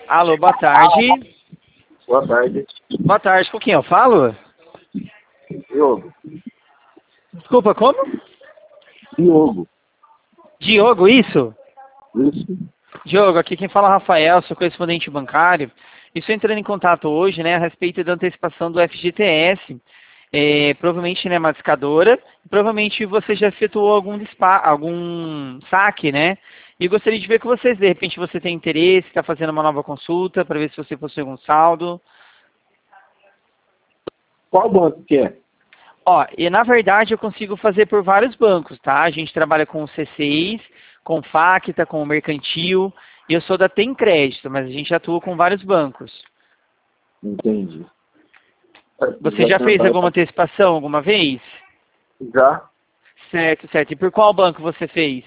Alô, boa tarde. Boa tarde. Boa tarde, com quem eu falo? Diogo. Desculpa, como? Diogo. Diogo, isso? Isso. Diogo, aqui quem fala é o Rafael, sou correspondente bancário. Estou entrando em contato hoje, né, a respeito da antecipação do FGTS. Provavelmente, né, massificadora. Provavelmente você já efetuou algum saque, né? E gostaria de ver com vocês, de repente você tem interesse, está fazendo uma nova consulta para ver se você possui algum saldo. Qual banco que é? Ó, e na verdade eu consigo fazer por vários bancos, tá? A gente trabalha com o C6, com o Facta, com o Mercantil, e eu sou da Tem Crédito, mas a gente atua com vários bancos. Entendi. Você já fez alguma antecipação alguma vez? Já. Certo, certo. E por qual banco você fez?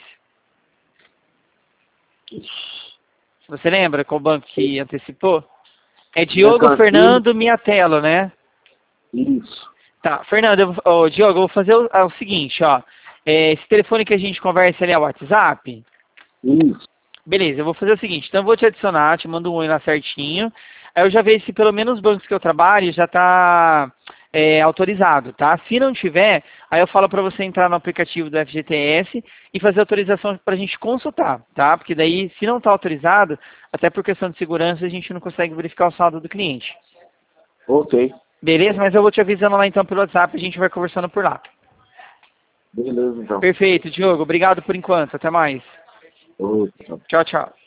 Você lembra qual banco que antecipou? É Diogo Mercantil. Fernando Miatello, né? Isso. Tá, Fernando, Diogo, eu vou fazer o seguinte, ó. Esse telefone que a gente conversa ali é o WhatsApp? Isso. Beleza, eu vou fazer o seguinte, então eu vou te adicionar, te mando um oi lá certinho. Aí eu já vejo se pelo menos os bancos que eu trabalho já tá autorizado, tá? Se não tiver, aí eu falo para você entrar no aplicativo do FGTS e fazer autorização para a gente consultar, tá? Porque daí, se não está autorizado, até por questão de segurança, a gente não consegue verificar o saldo do cliente. Ok. Beleza? Mas eu vou te avisando lá então pelo WhatsApp, a gente vai conversando por lá. Beleza, então. Perfeito, Diogo. Obrigado por enquanto. Até mais. Oi, tchau. Tchau, tchau.